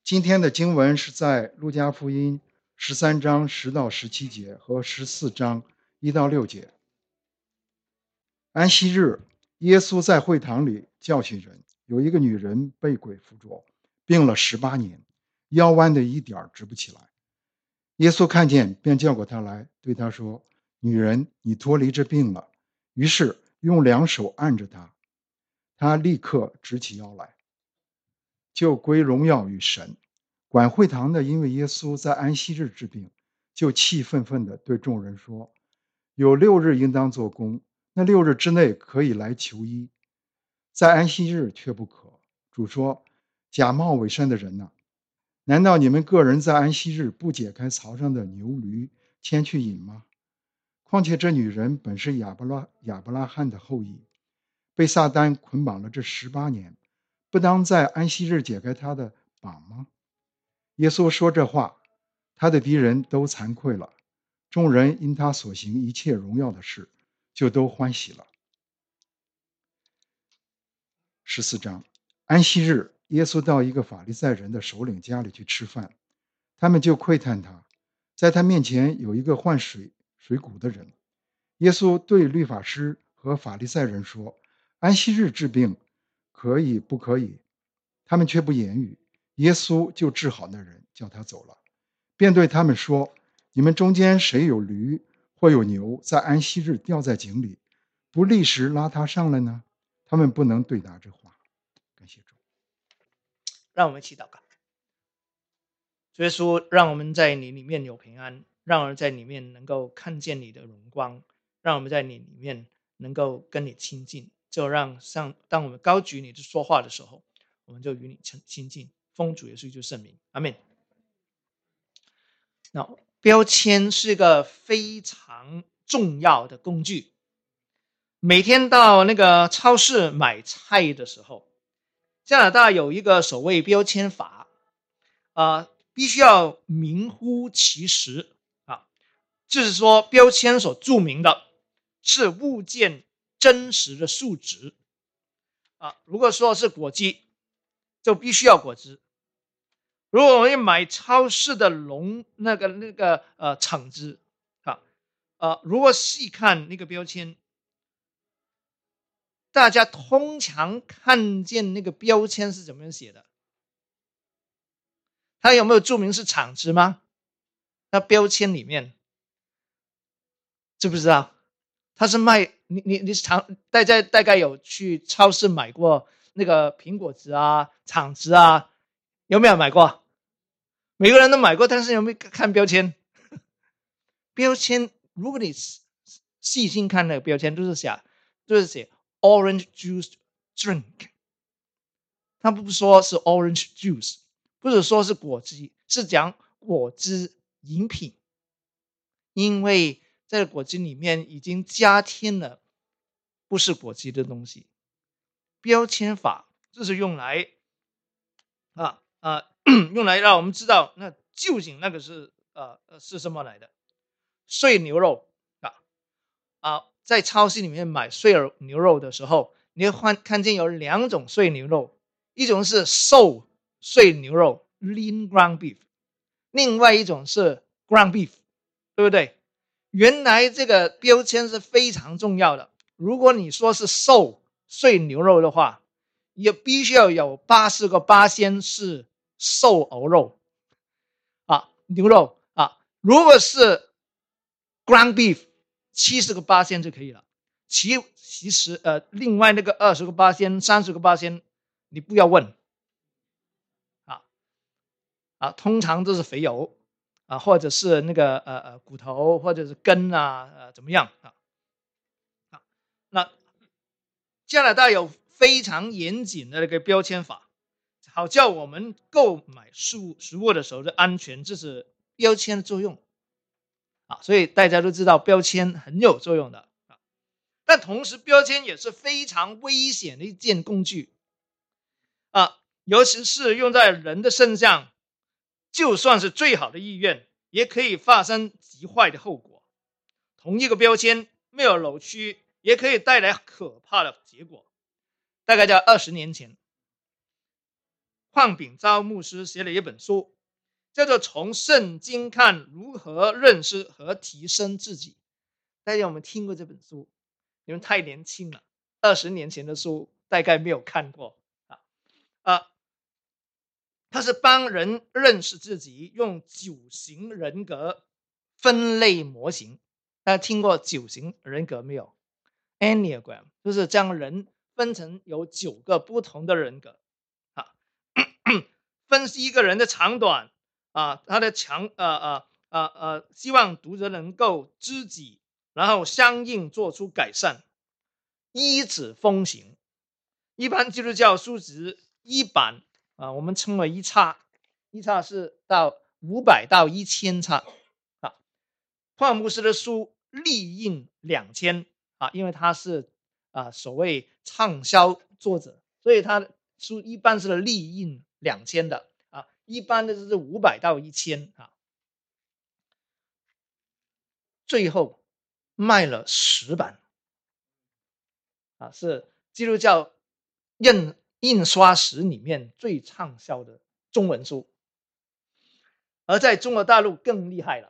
今天的经文是在路加福音13章10到17节和14章1到6节。安息日，耶稣在会堂里教训人，有一个女人被鬼附着，病了18年，腰弯的一点直不起来。耶稣看见，便叫过她来，对她说：“女人，你脱离这病了。”于是用2手按着她，她立刻直起腰来，就归荣耀于神。管会堂的因为耶稣在安息日治病，就气愤愤地对众人说：“有6日应当做工，那6日之内可以来求医，在安息日却不可。”主说：“假冒伪善的人哪，难道你们个人在安息日不解开槽上的牛驴牵去饮吗？况且这女人本是亚伯拉罕的后裔，被撒旦捆绑了这18年，不当在安息日解开她的绑吗？”耶稣说这话，他的敌人都惭愧了，众人因他所行一切荣耀的事，就都欢喜了。14章，安息日，耶稣到一个法利赛人的首领家里去吃饭，他们就窥探他，在他面前有一个患水谷的人。耶稣对律法师和法利赛人说：“安息日治病，可以不可以？”他们却不言语。耶稣就治好那人，叫他走了，便对他们说：“你们中间谁有驴或有牛，在安息日掉在井里，不立时拉他上来呢？”他们不能对答这话。感谢主。 让我们一起祷告。主耶稣，让我们在你里面有平安，让我们在里面能够看见你的荣光，让我们在你里面能够跟你亲近，就让当我们高举你说话的时候，我们就与你亲近。奉主耶稣就圣名，阿们。那标签是一个非常重要的工具。每天到那个超市买菜的时候，加拿大有一个所谓标签法，必须要名副其实啊，就是说标签所注明的是物件真实的数值啊。如果说是果汁，就必须要果汁。如果我们买超市的橙汁啊，如果细看那个标签，大家通常看见那个标签是怎么样写的？它有没有注明是橙汁吗？那标签里面知不知道？它是卖你大概有去超市买过那个苹果汁啊、橙汁啊，有没有买过？每个人都买过，但是有没有看标签？标签，如果你细心看那个标签，就是写 orange juice drink， 他不说是 orange juice， 不是说是果汁，是讲果汁饮品，因为在果汁里面已经加添了不是果汁的东西。标签法就是用来用来让我们知道那究竟那个是什么来的。碎牛肉在超市里面买碎牛肉的时候，你会看见有2种碎牛肉，一种是瘦碎牛肉 lean ground beef， 另外一种是 ground beef， 对不对？原来这个标签是非常重要的。如果你说是瘦碎牛肉的话，也必须要有80%是瘦牛肉牛肉如果是 ground beef 70%就可以了。其实另外那个20%、30%你不要问通常都是肥油或者是那个骨头或者是根怎么样那加拿大有非常严谨的那个标签法，好叫我们购买食物的时候的安全，这是标签的作用所以大家都知道标签很有作用的但同时标签也是非常危险的一件工具尤其是用在人的身上，就算是最好的意愿，也可以发生极坏的后果。同一个标签没有扭曲，也可以带来可怕的结果。大概在20年前， 邝炳昭牧师写了一本书，叫做《从圣经看如何认识和提升自己》。大家有没有听过这本书？你们太年轻了，20年前的书大概没有看过它是帮人认识自己，用9型人格分类模型。大家听过9型人格没有？ Enneagram 就是将人分成有9个不同的人格分析一个人的长短他的希望读者能够知己，然后相应做出改善，依止风行。一般基督教书籍1版我们称为1册，1册是到500到1000册邝牧师的书力印2000因为他是所谓畅销作者，所以他的书一般是力印2000的一般的是500到1000最后卖了10版是基督教印刷史里面最畅销的中文书。而在中国大陆更厉害了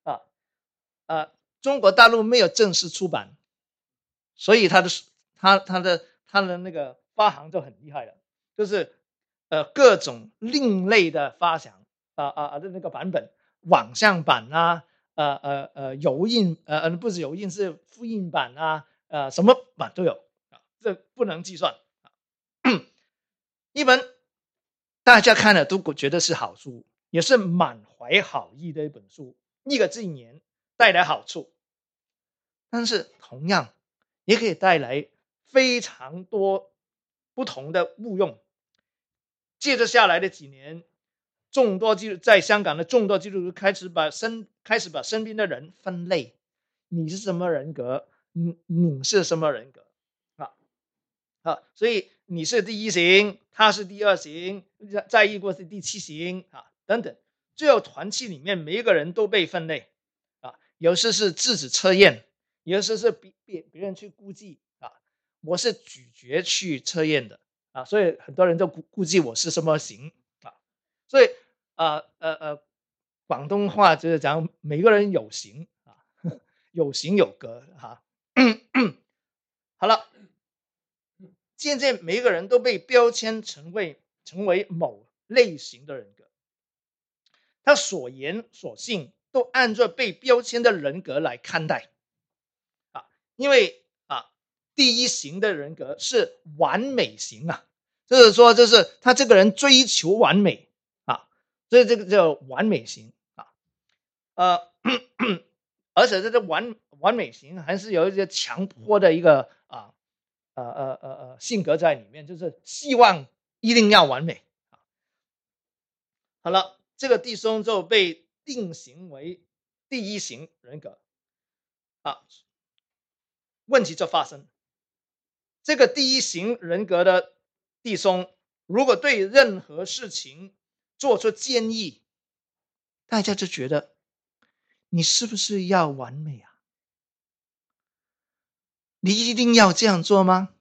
中国大陆没有正式出版，所以他的那个发行就很厉害了，就是各种另类的发行的那个版本，网上版油印不是油印是复印版什么版都有这不能计算一本大家看了都觉得是好书，也是满怀好意的一本书，一个字年带来好处，但是同样也可以带来非常多不同的误用。接着下来的几年，在香港的众多基督徒开始把身边的人分类，你是什么人格，你是什么人格所以你是第1型，他是第2型，在异国是第7型等等。最后团契里面每一个人都被分类有时是自己测验，有时是别人去估计我是咀嚼去测验的所以很多人都估计我是什么型所以广东话就是讲每个人有型有型有格好了，渐渐每一个人都被标签成为某类型的人格，他所言所信都按照被标签的人格来看待因为第1型的人格是完美型就是说就是他这个人追求完美所以这个叫完美型而且这个完美型还是有一些强迫的一个性格在里面，就是希望一定要完美好了，这个弟兄就被定型为第1型人格问题就发生，这个第1型人格的弟兄如果对任何事情做出建议，大家就觉得你是不是要完美你一定要这样做吗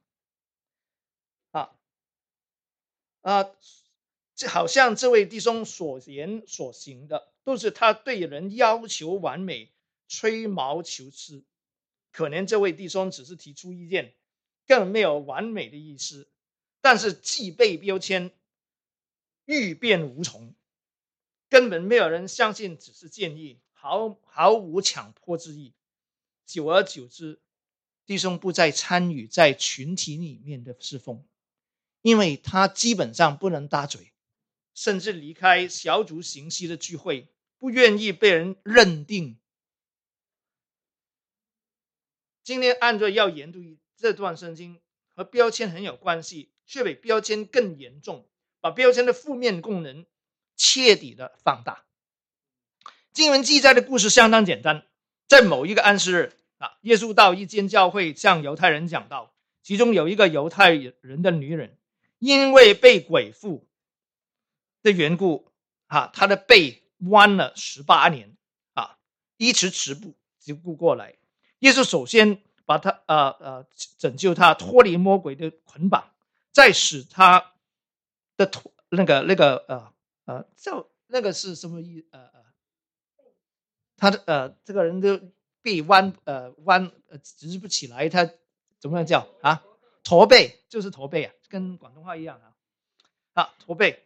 这好像这位弟兄所言所行的都是他对人要求完美，吹毛求疵。可能这位弟兄只是提出意见，更没有完美的意思，但是既被标签，欲变无从，根本没有人相信只是建议，毫无强迫之意。久而久之，弟兄不再参与在群体里面的侍奉，因为他基本上不能搭嘴，甚至离开小组形式的聚会，不愿意被人认定。今天按照要研读这段圣经，和标签很有关系，却比标签更严重，把标签的负面功能彻底的放大。经文记载的故事相当简单，在某一个安息日耶稣到一间教会向犹太人讲道，其中有一个犹太人的女人，因为被鬼附的缘故她的背弯了18年一直直不过来。耶稣首先把他拯救他脱离魔鬼的捆绑，再使他的叫那个是什么意？他的这个人就臂弯直不起来，他怎么样叫啊？驼背，就是驼背啊，跟广东话一样啊，驼背。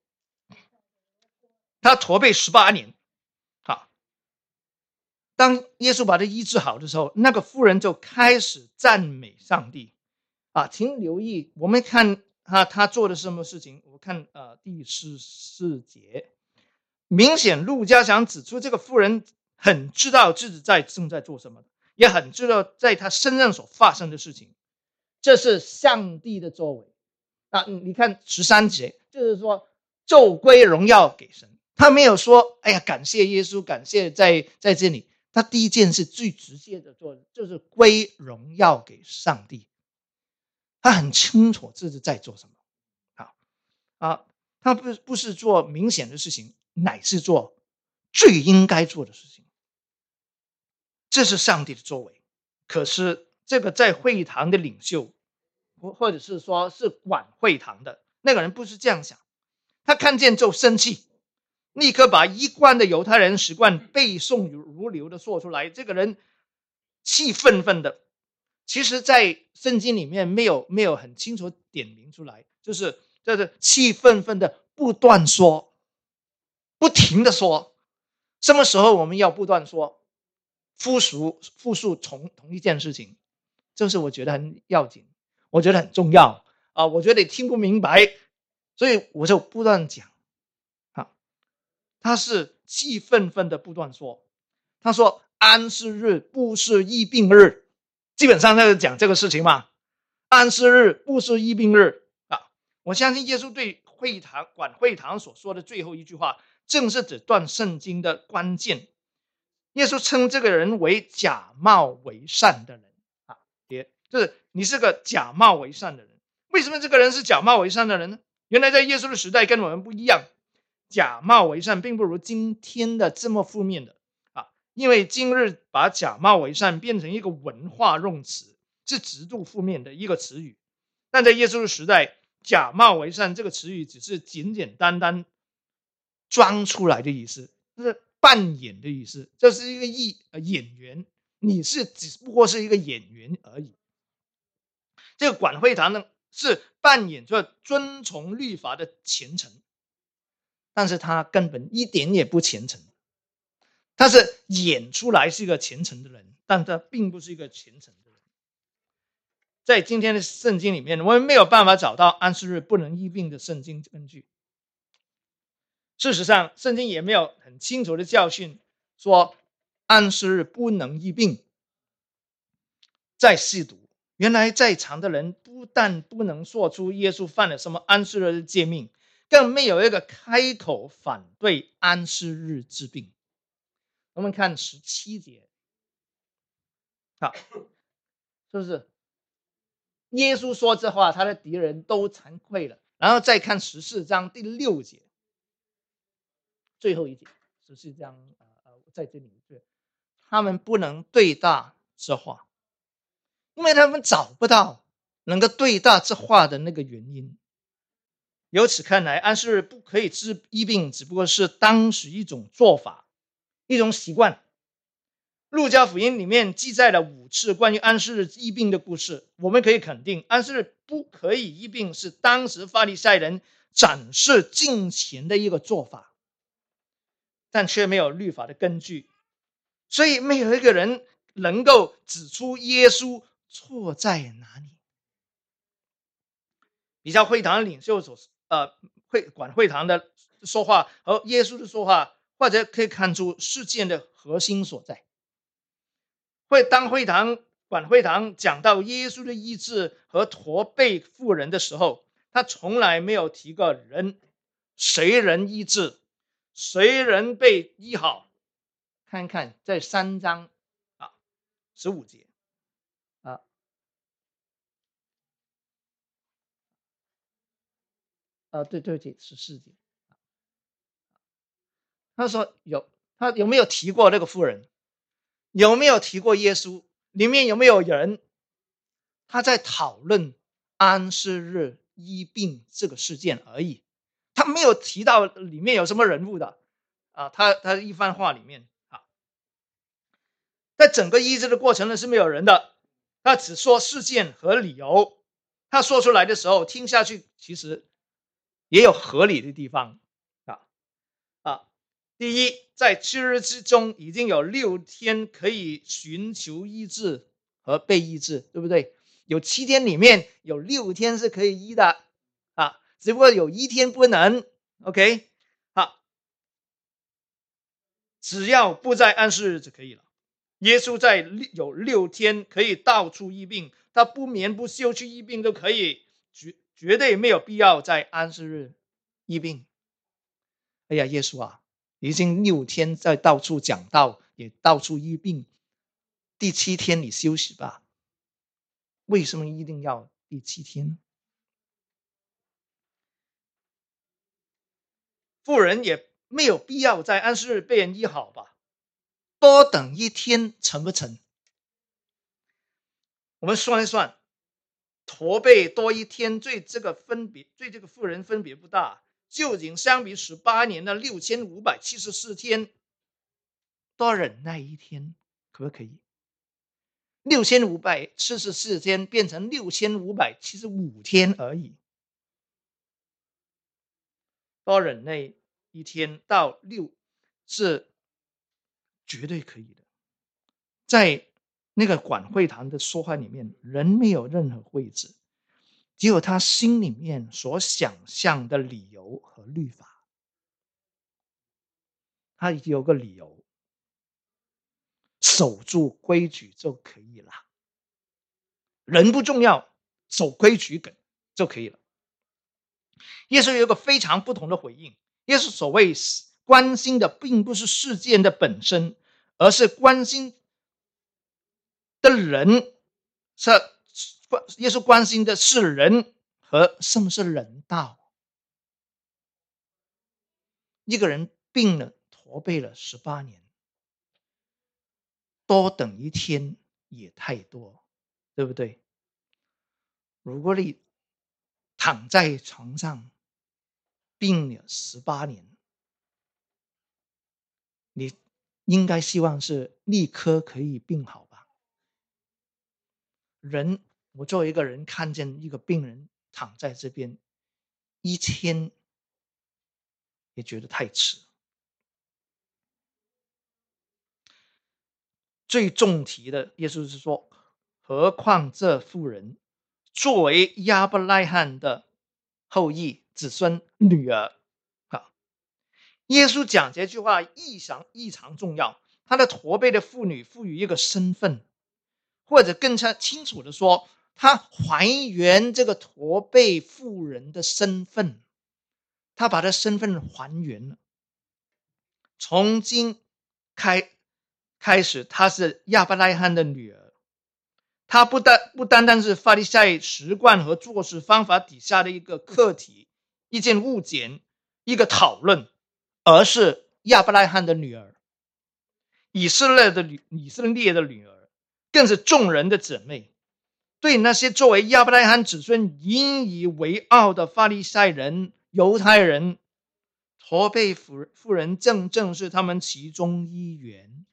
他驼背18年，啊，当耶稣把他医治好的时候，那个妇人就开始赞美上帝，啊，请留意，我们看他做的是什么事情？我看第14节，明显路加想指出这个妇人很知道自己正在做什么，也很知道在他身上所发生的事情，这是上帝的作为啊！你看13节，就是说咒归荣耀给神，他没有说哎呀感谢耶稣，感谢在这里，他第一件事最直接的做就是归荣耀给上帝，他很清楚自己在做什么啊，他不是做明显的事情，乃是做最应该做的事情，这是上帝的作为。可是这个在会堂的领袖，或者是说是管会堂的那个人不是这样想，他看见就生气，立刻把一贯的犹太人习惯背诵如流的说出来。这个人气愤愤的，其实在圣经里面没有很清楚点明出来，就是气愤愤的不断说，不停的说。什么时候我们要不断说？复述同一件事情，就是我觉得很要紧，我觉得很重要啊，我觉得你听不明白，所以我就不断讲啊。他是气愤愤的不断说，他说安息日不是疫病日，基本上在讲这个事情嘛。安息日不是疫病日啊！我相信耶稣对管会堂所说的最后一句话，正是这段圣经的关键。耶稣称这个人为假冒为善的人啊，就是你是个假冒为善的人。为什么这个人是假冒为善的人呢？原来在耶稣的时代跟我们不一样，假冒为善并不如今天的这么负面的啊，因为今日把假冒为善变成一个文化用词，是极度负面的一个词语。但在耶稣的时代，假冒为善这个词语只是简简单单装出来的意思，就是扮演的意思，这是一个演员，你只不过是一个演员而已。这个管会堂呢，是扮演着遵从律法的虔诚，但是他根本一点也不虔诚，他是演出来是一个虔诚的人，但他并不是一个虔诚的人。在今天的圣经里面，我们没有办法找到安息日不能医病的圣经根据。事实上，圣经也没有很清楚的教训说安息日不能医病。再细读，原来在场的人不但不能说出耶稣犯了什么安息日的诫命，更没有一个开口反对安息日治病。我们看17节，好，就是耶稣说这话，他的敌人都惭愧了。然后再看14章第6节，最后一节14章在这里，他们不能对答这话，因为他们找不到能够对答这话的那个原因。由此看来，安息日不可以治医病，只不过是当时一种做法，一种习惯。路加福音里面记载了5次关于安息日医病的故事，我们可以肯定安息日不可以医病是当时法利赛人展示敬虔的一个做法，但却没有律法的根据，所以没有一个人能够指出耶稣错在哪里。比较会堂的领袖管会堂的说话和耶稣的说话，或者可以看出事件的核心所在。当管会堂讲到耶稣的医治和驼背妇人的时候，他从来没有提过谁人医治，谁人被医好。看看在3章15节对不起，14节，他说他有没有提过那个妇人？有没有提过耶稣？里面有没有人他在讨论安息日医病这个事件而已？ 他没有提到里面有什么人物的啊，他一番话里面啊，在整个医治的过程呢是没有人的，他只说事件和理由，他说出来的时候听下去其实也有合理的地方啊啊。第一，在7日之中已经有6天可以寻求医治和被医治，对不对？有7天里面有6天是可以医的啊，只不过有1天不能。OK， 好，只要不在安息日就可以了。耶稣在有6天可以到处医病，他不眠不休去医病都可以，绝对没有必要在安息日医病。哎呀，耶稣啊，已经6天在到处讲道，也到处医病，第7天你休息吧。为什么一定要第7天？妇人也没有必要在安息日被人医好吧？多等1天成不成？我们算一算，驼背多1天，对这个妇人分别不大。究竟相比18年的6574天，多忍耐1天，可不可以？6574天变成6575天而已，多忍耐1天到6是绝对可以的。在那个管会堂的说话里面，人没有任何位置，只有他心里面所想象的理由和律法。他有个理由，守住规矩就可以了。人不重要，守规矩就可以了。耶稣有一个非常不同的回应。耶稣所谓关心的并不是事件的本身，而是关心的人，耶稣关心的是人和什么是人道。一个人病了，驼背了18年，多等1天也太多，对不对？如果你躺在床上病了18年，你应该希望是立刻可以病好吧？我作为一个人看见一个病人躺在这边1天，也觉得太迟。最重提的，耶稣是说，何况这妇人作为亚伯拉罕的后裔子孙女儿啊。耶稣讲这句话异常重要，他的驼背的妇女赋予一个身份，或者更加清楚的说，他还原这个驼背妇人的身份，他把他身份还原了。从今开始，她是亚伯拉罕的女儿，她不单单是法利赛习惯和做事方法底下的一个课题，一件物件，一个讨论，而是亚伯拉罕的女儿，以色列的女儿，更是众人的姊妹。对那些作为亚伯拉罕子孙引以为傲的法利赛人、犹太人，驼背妇人正是他们其中一员。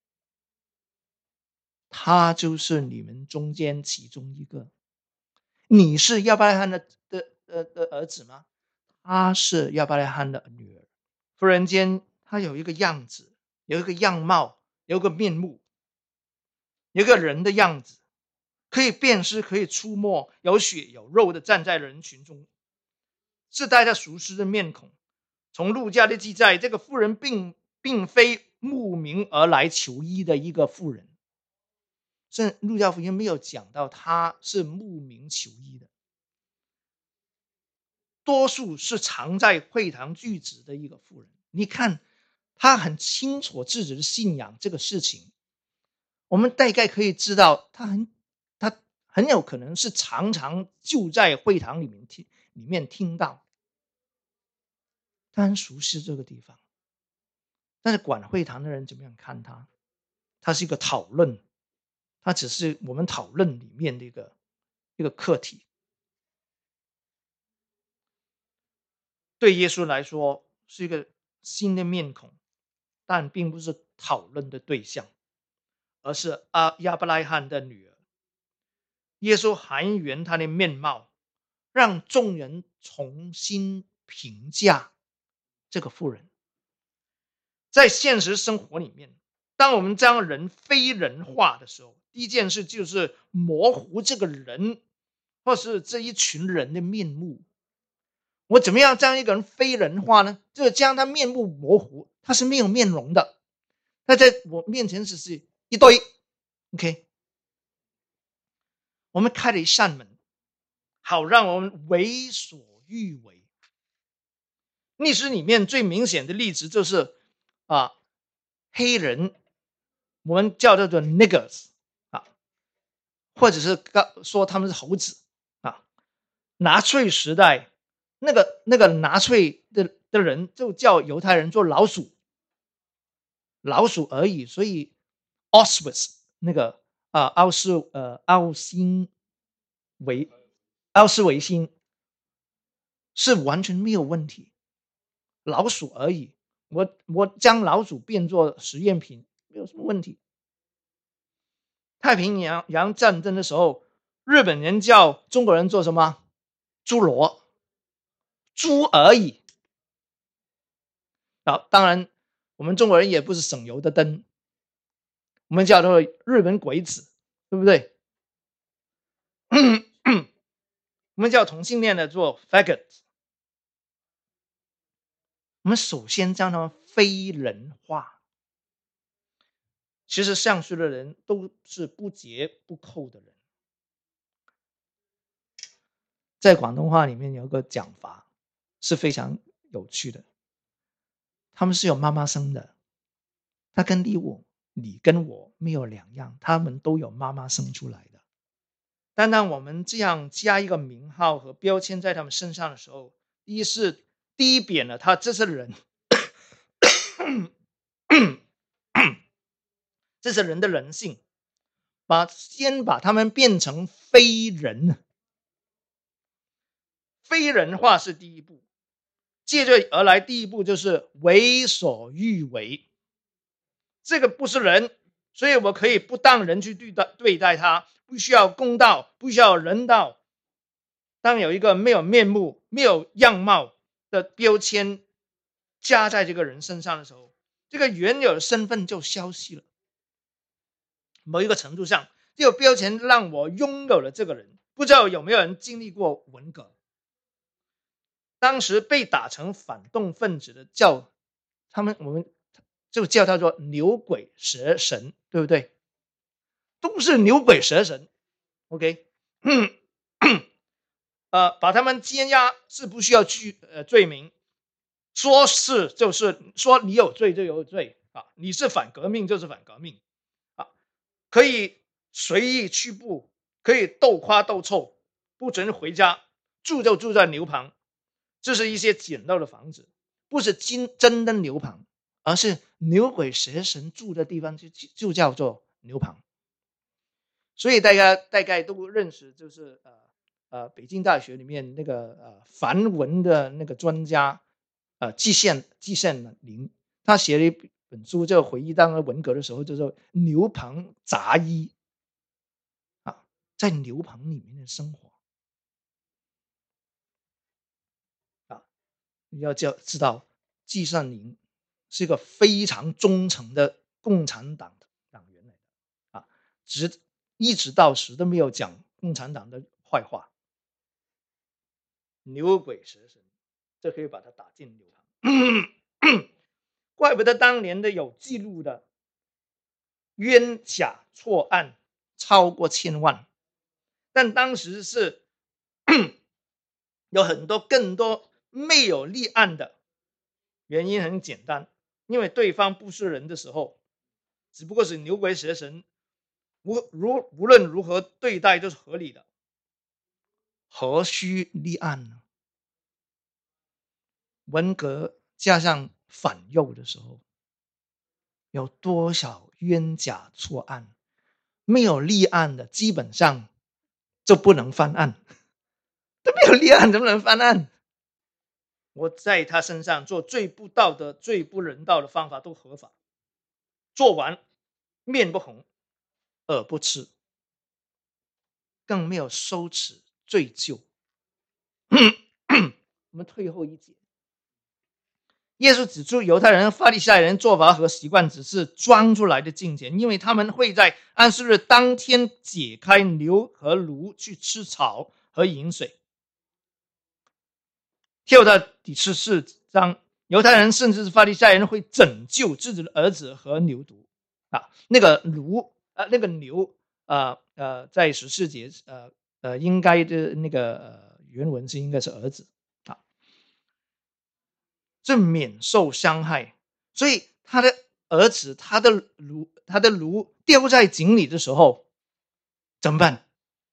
他就是你们中间其中一个。你是亚伯拉罕的儿子吗？他是亚伯拉罕的女儿。忽然间，他有一个样子，有一个样貌，有一个面目，有一个人的样子，可以辨识，可以触摸，有血有肉的站在人群中，是带着熟悉的面孔。从路加的记载，这个妇人并非慕名而来求医的一个妇人，甚至路加福音没有讲到她是慕名求医的，多数是常在会堂聚集的一个妇人。你看，她很清楚自己的信仰这个事情，我们大概可以知道，她很有可能是常常就在会堂里面听到，他很熟悉这个地方。但是管会堂的人怎么样看他？他是一个讨论，他只是我们讨论里面的一个课题。 对耶稣来说是一个新的面孔，但并不是讨论的对象，而是亚伯拉罕的女儿。耶稣还原她的面貌，让众人重新评价这个妇人。在现实生活里面，当我们将人非人化的时候，第一件事就是模糊这个人或是这一群人的面目。我怎么样将一个人非人化呢？就是将他面目模糊，他是没有面容的，他在我面前只是一堆。OK， 我们开了一扇门，好让我们为所欲为。历史里面最明显的例子就是黑人，我们叫做 niggers 或者是说他们是猴子纳粹时代那个纳粹的人就叫犹太人做老鼠而已，所以 Auschwitz 那个奥斯维辛是完全没有问题，老鼠而已。我将老鼠变作实验品没有什么问题。太平洋战争的时候，日本人叫中国人做什么？猪猡，猪而已。当然我们中国人也不是省油的灯，我们叫做日本鬼子，对不对？我们叫同性恋的做 faggot。 我们首先将他们非人化。其实上述的人都是不折不扣的人。在广东话里面有个讲法是非常有趣的，他们是有妈妈生的，他跟你跟我没有两样，他们都有妈妈生出来的。但当我们这样加一个名号和标签在他们身上的时候，第一是低贬了他这是人这是人的人性，先把他们变成非人。非人化是第一步，接着而来第一步就是为所欲为。这个不是人，所以我可以不当人去对待他，不需要公道，不需要人道。当有一个没有面目没有样貌的标签加在这个人身上的时候，这个原有的身份就消失了。某一个程度上，这个标签让我拥有了这个人。不知道有没有人经历过文革？当时被打成反动分子的我们就叫他做牛鬼蛇神，对不对？都是牛鬼蛇神。 OK， 把他们羁押是不需要罪名，说是就是说你有罪就有罪你是反革命就是反革命可以随意屈步，可以斗夸斗臭，不准回家，住就住在牛棚。这是一些简陋的房子，不是真的牛棚，而是牛鬼蛇神住的地方就叫做牛棚。所以大家大概都认识，就是北京大学里面那个梵文的那个专家季羡林，他写了一本书，就回忆当文革的时候，就说牛棚杂医在牛棚里面的生活你要知道季羡林是一个非常忠诚的共产党党员来的一直到死都没有讲共产党的坏话。牛鬼蛇神，这可以把它打进牛棚。怪不得当年的有记录的冤假错案超过1000万，但当时是有很多更多没有立案的。原因很简单，因为对方不是人的时候，只不过是牛鬼蛇神，无论如何对待都是合理的，何须立案呢？文革加上反右的时候，有多少冤假错案没有立案的，基本上就不能翻案。都没有立案怎么能翻案？ 我在他身上做最不道德、最不人道的方法都合法，做完面不红，耳不赤，更没有羞耻罪疚。我们退后一节，耶稣指出犹太人、法利赛人做法和习惯只是装出来的敬虔，因为他们会在安息日当天解开牛和驴去吃草和饮水。跳到第14章，犹太人甚至是法利赛人会拯救自己的儿子和牛犊那个牛在14节应该的那个原文是应该是儿子这免受伤害。所以他的儿子他的驴掉在井里的时候怎么办？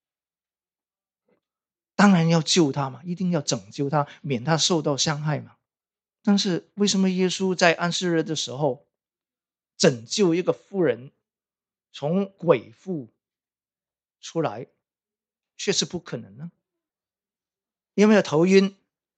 当然要救他嘛，一定要拯救他，免他受到伤害嘛。但是为什么耶稣在安息日的时候拯救一个妇人从鬼妇出来却是不可能呢？有没有头晕？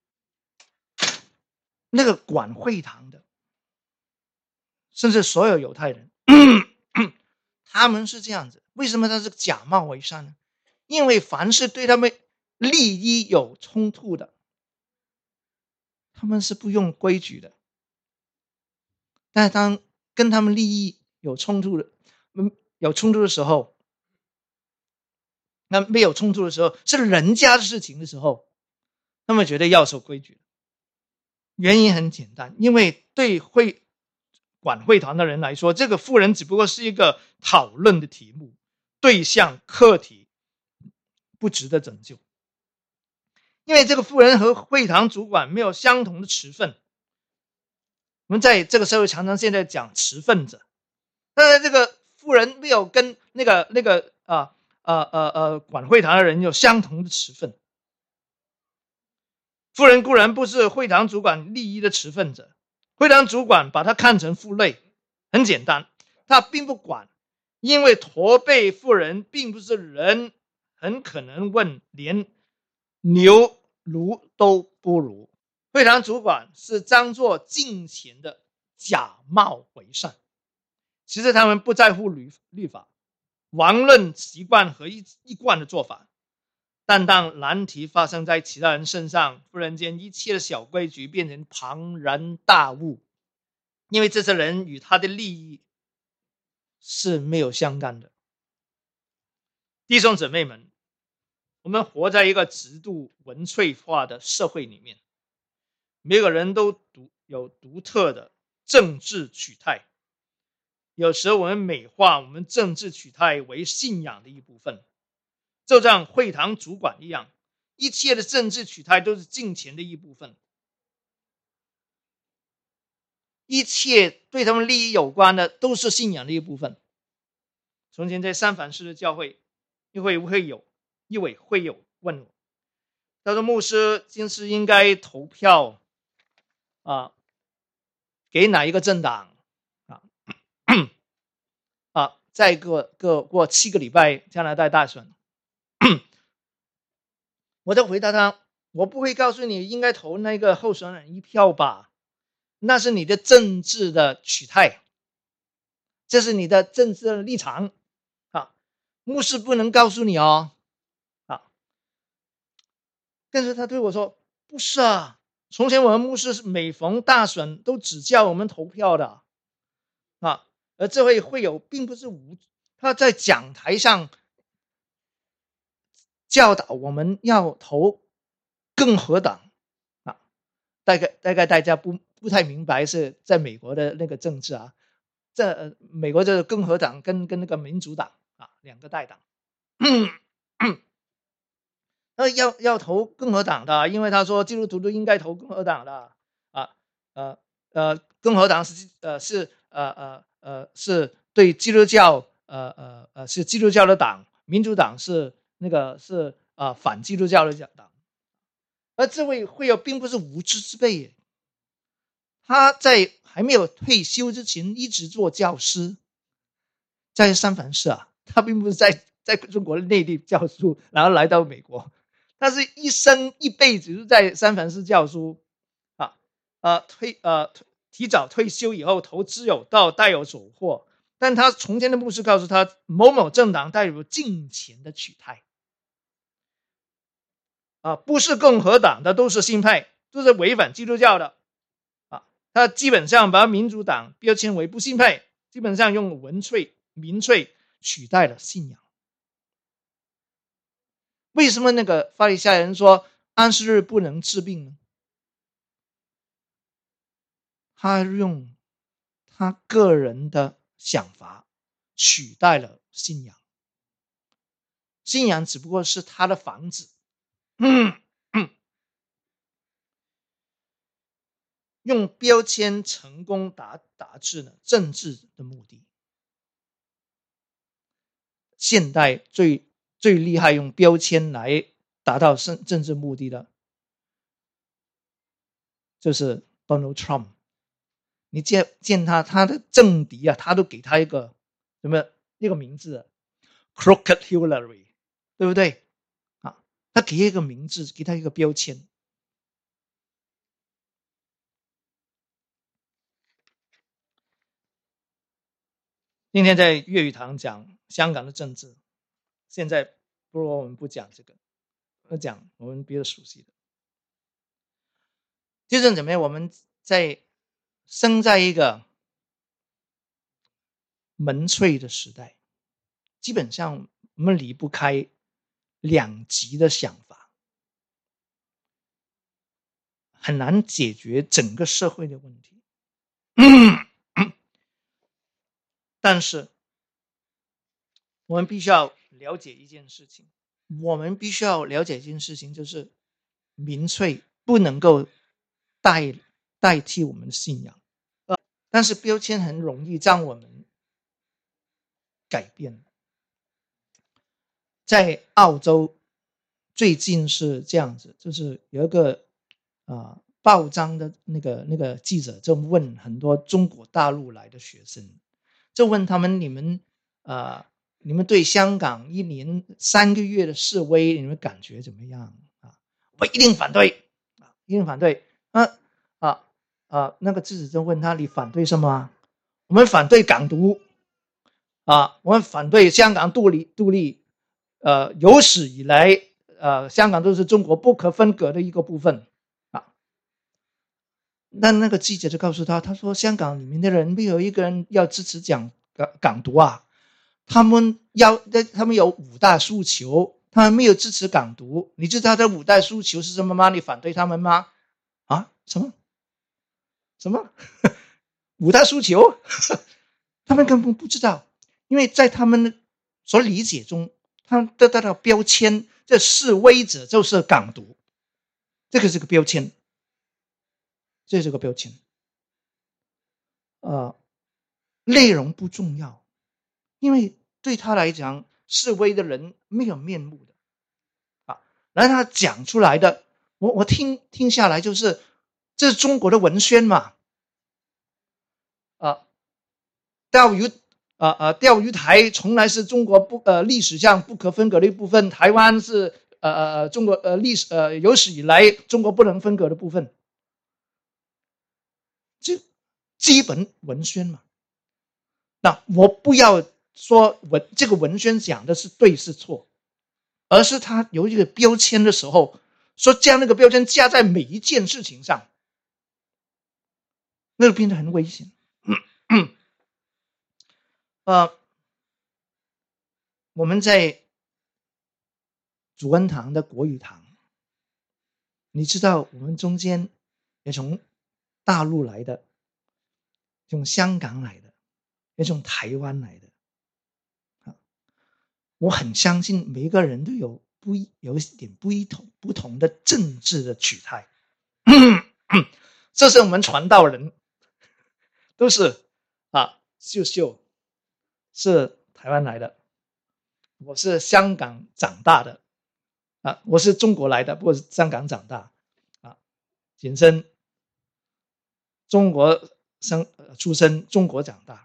那个管会堂的甚至所有犹太人他们是这样子。为什么他是假冒为善呢？因为凡是对他们利益有冲突的，他们是不用规矩的。但是当跟他们利益有冲突的时候，那没有冲突的时候，是人家的事情的时候，他们觉得要守规矩。原因很简单，因为对管会堂的人来说，这个妇人只不过是一个讨论的题目，对象课题不值得拯救。因为这个妇人和会堂主管没有相同的持分。我们在这个社会常常现在讲持份者，但是这个妇人没有跟管会堂的人有相同的持分。妇人固然不是会堂主管利益的持份者，会堂主管把他看成妇类，很简单，他并不管，因为驼背妇人并不是人，很可能问连牛驴都不如。会堂主管是当作敬虔的假冒为善，其实他们不在乎律法，玩论习惯和一贯的做法。但当难题发生在其他人身上，忽然间一切的小规矩变成庞然大物，因为这些人与他的利益是没有相干的。弟兄姊妹们，我们活在一个极度文粹化的社会里面，每个人都有独特的政治取态。有时我们美化我们政治取态为信仰的一部分，就像会堂主管一样，一切的政治取态都是敬虔的一部分，一切对他们利益有关的都是信仰的一部分。从前在三藩市的教会，一位会友问我，他说牧师今次应该投票给哪一个政党再过7个礼拜加拿大大选。我就回答他，我不会告诉你应该投那个候选人一票吧，那是你的政治的取态，这是你的政治的立场牧师不能告诉你但是他对我说，不是从前我们牧师每逢大选都只叫我们投票的而这位会友并不是他在讲台上教导我们要投共和党大概大家不太明白是在美国的那个政治这美国就是共和党跟那个民主党两个大党要投共和党的，因为他说基督徒都应该投共和党的共和党是对基督教是基督教的党，民主党是反基督教的党。而这位会友并不是无知之辈，他在还没有退休之前一直做教师，在三藩市他并不是在中国的内地教书，然后来到美国，他是一辈子就在三藩市教书提早退休以后投资有道，大有所获。但他从前的牧师告诉他，某某政党带有敬虔的取态，不是共和党的都是新派，都是违反基督教的，他基本上把民主党标签为不信派，基本上用民粹取代了信仰。为什么那个法利赛人说安息日不能治病呢？他用他个人的想法取代了信仰，信仰只不过是他的房子，用标签成功达至了政治的目的。现代最厉害用标签来达到政治目的的，就是 Donald Trump。你见他的政敌他都给他一个什么一个名字，Crooked Hillary， 对不对？他给一个名字，给他一个标签。今天在粤语堂讲香港的政治，现在不如我们不讲这个，讲我们比较熟悉的。弟兄姊妹，我们生在一个民粹的时代，基本上我们离不开两极的想法，很难解决整个社会的问题。但是我们必须要了解一件事情，就是民粹不能够代替我们的信仰，但是标签很容易让我们改变。在澳洲最近是这样子，就是有一个报章的那个记者就问很多中国大陆来的学生，就问他们你们对香港1年3个月的示威，你们感觉怎么样？我一定反对，一定反对。那个记者就问他，你反对什么？我们反对港独，我们反对香港独立。有史以来，香港都是中国不可分割的一个部分。那个记者就告诉他说香港里面的人没有一个人要支持港独啊，他们有5大诉求，他们没有支持港独。你知道这5大诉求是什么吗？你反对他们吗？什么5大诉求？他们根本不知道，因为在他们所理解中，他们得到的标签，这示威者就是港独，这个是个标签，这是个标签。内容不重要，因为对他来讲，示威的人没有面目的。然后他讲出来的，我听下来就是，这是中国的文宣嘛。钓鱼台从来是中国历史上不可分割的一部分，台湾是中国有史以来中国不能分割的部分，这基本文宣嘛。那我不要说这个文宣讲的是对是错，而是他有一个标签的时候，说将那个标签加在每一件事情上，那就变得很危险。我们在主恩堂的国语堂，你知道我们中间也从大陆来的，从香港来的，也从台湾来的。我很相信每一个人都有一点不同的政治的取态。这是我们传道人，都是秀秀是台湾来的，我是香港长大的，我是中国来的，不过是香港长大，简称中国出生，中国长大。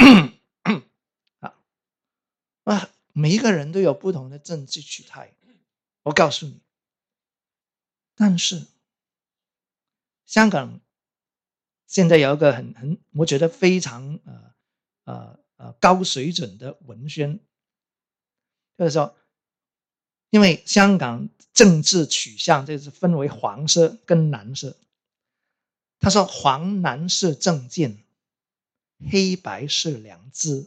每一个人都有不同的政治取态，我告诉你。但是香港现在有一个我觉得非常高水准的文宣，就是说，因为香港政治取向就是分为黄色跟蓝色，他说黄蓝是政见，黑白是良知。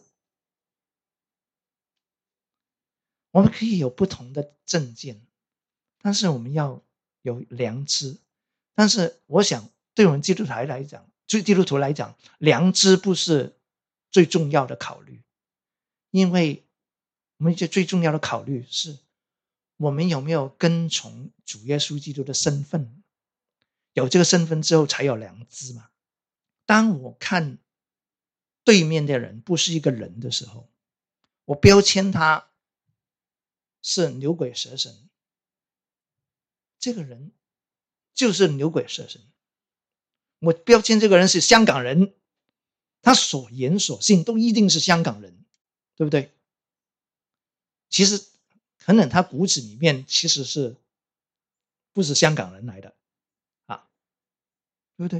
我们可以有不同的政见，但是我们要有良知。但是我想对我们基督徒来讲，良知不是最重要的考虑，因为我们最重要的考虑是我们有没有跟从主耶稣基督的身份，有这个身份之后才有良知嘛。当我看对面的人不是一个人的时候，我标签他是牛鬼蛇神，这个人就是牛鬼蛇神。我标签这个人是香港人，他所言所信都一定是香港人，对不对？其实可能他骨子里面其实是不是香港人来的啊，对不对？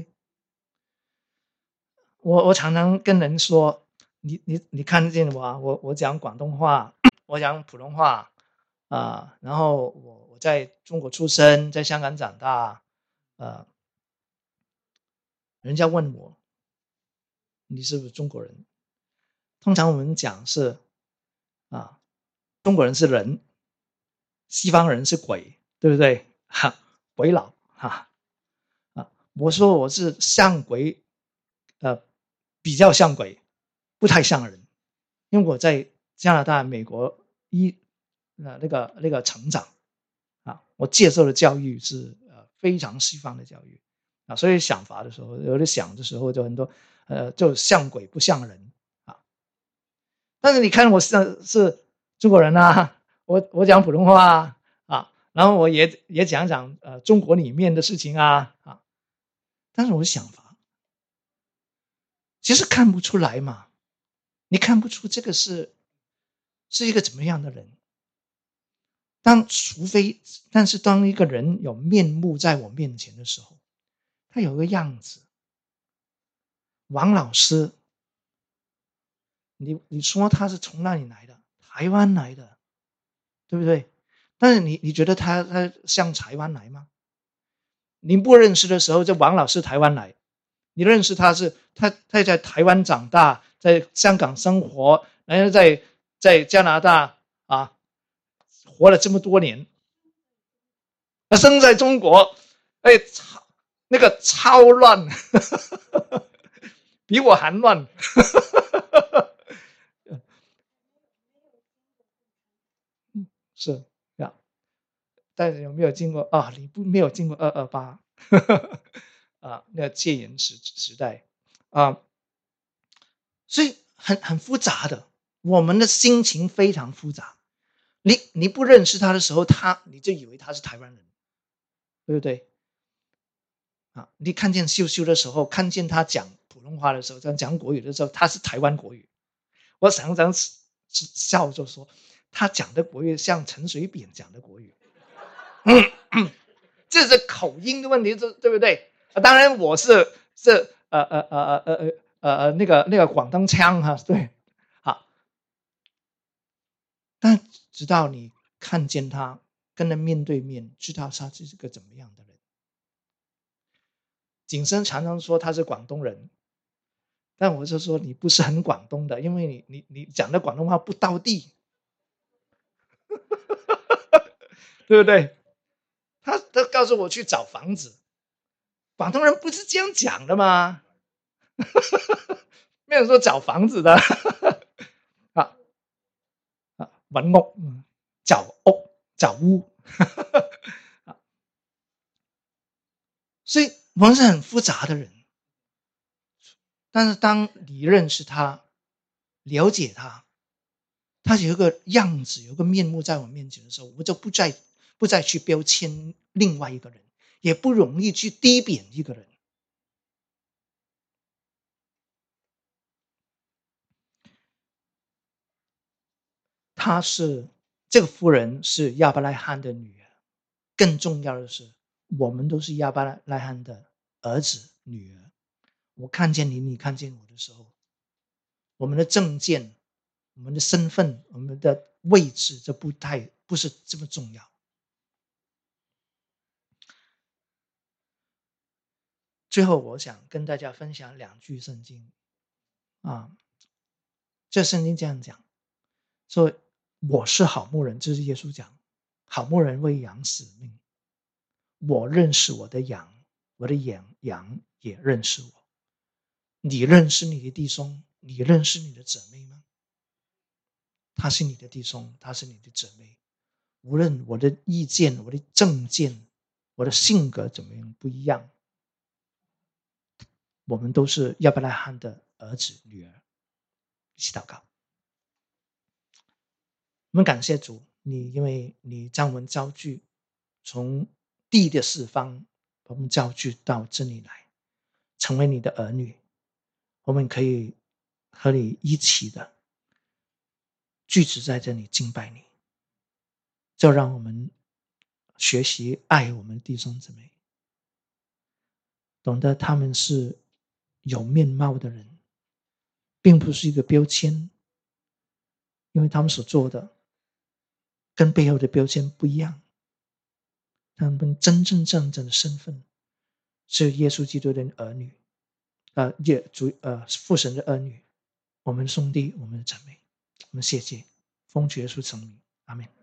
我常常跟人说，你看见我啊，我讲广东话，我讲普通话然后我在中国出生，在香港长大，人家问我你是不是中国人？通常我们讲是中国人是人，西方人是鬼，对不对？鬼佬我说我是像鬼，比较像鬼，不太像人，因为我在加拿大、美国那个成长我接受的教育是非常西方的教育所以想法的时候，有的想的时候就很多就像鬼不像人但是你看我是中国人我讲普通话然后我也讲中国里面的事情但是我的想法其实看不出来嘛，你看不出这个是一个怎么样的人。但是当一个人有面目在我面前的时候，他有个样子。王老师，你说他是从哪里来的？台湾来的，对不对？但是你觉得他像台湾来吗？你不认识的时候，这王老师台湾来，你认识他是他在台湾长大，在香港生活，然后在加拿大活了这么多年，生在中国，那个超乱，比我还乱。是呀，但是有没有经过你没有经过228那个戒严时代所以很复杂的，我们的心情非常复杂。你不认识他的时候，你就以为他是台湾人，对不对？你看见秀秀的时候，看见他讲普通话的时候，讲国语的时候，他是台湾国语。我常常笑着说，他讲的国语像陈水扁讲的国语。这是口音的问题，对不对？当然我是那个广东腔对，但直到你看见他，跟他面对面，知道他是个怎么样的人。景生常常说他是广东人，但我就说你不是很广东的，因为你讲的广东话不到地，对不对？他告诉我去找房子，广东人不是这样讲的吗？没有说找房子的揾屋找屋所以我们是很复杂的人。但是当你认识他，了解他，他有一个样子，有一个面目在我面前的时候，我就不再去标签另外一个人，也不容易去低贬一个人。这个妇人是亚伯拉罕的女儿，更重要的是，我们都是亚伯拉罕的儿子女儿。 我看见你，你看见我的时候，我们的证件、我们的身份、我们的位置，这不是这么重要。最后，我想跟大家分享2句圣经啊，这圣经这样讲，说我是好牧人，这是耶稣讲，好牧人为羊死命。我认识我的羊，我的羊也认识我。你认识你的弟兄，你认识你的姊妹吗？他是你的弟兄，他是你的姊妹。无论我的意见、我的政见、我的性格怎么样不一样，我们都是亚伯拉罕的儿子女儿。一起祷告。我们感谢主，因为你将我们招聚，从地的四方把我们招聚到这里来，成为你的儿女。我们可以和你一起的聚集在这里敬拜你，就让我们学习爱我们弟兄姊妹，懂得他们是有面貌的人，并不是一个标签，因为他们所做的跟背后的标签不一样。他们真正的身份是耶稣基督的儿女，父神的儿女，我们的兄弟，我们的姊妹。我们谢谢奉主耶稣圣名，阿们。